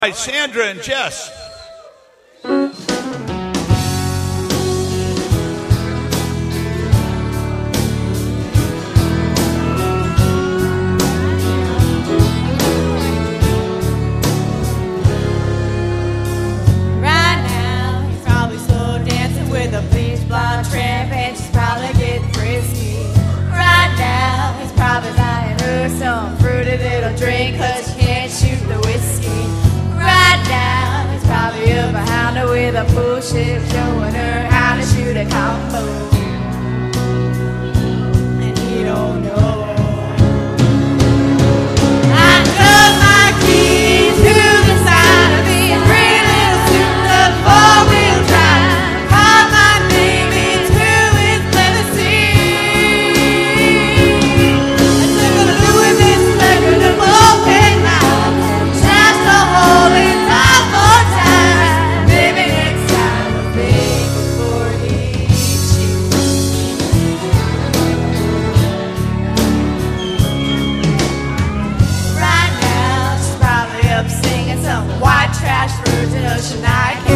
Right, Sandra and Jess. Blonde tramp and she's probably getting frisky. Right now he's probably buying her some fruity little drink, cause she can't shoot the whiskey. Right now he's probably up behind her with a bullshit, showing her how to shoot a combo. And he don't know. I took my keys to the side of me and pretty little souped up four-wheel drive. White trash version of Shania.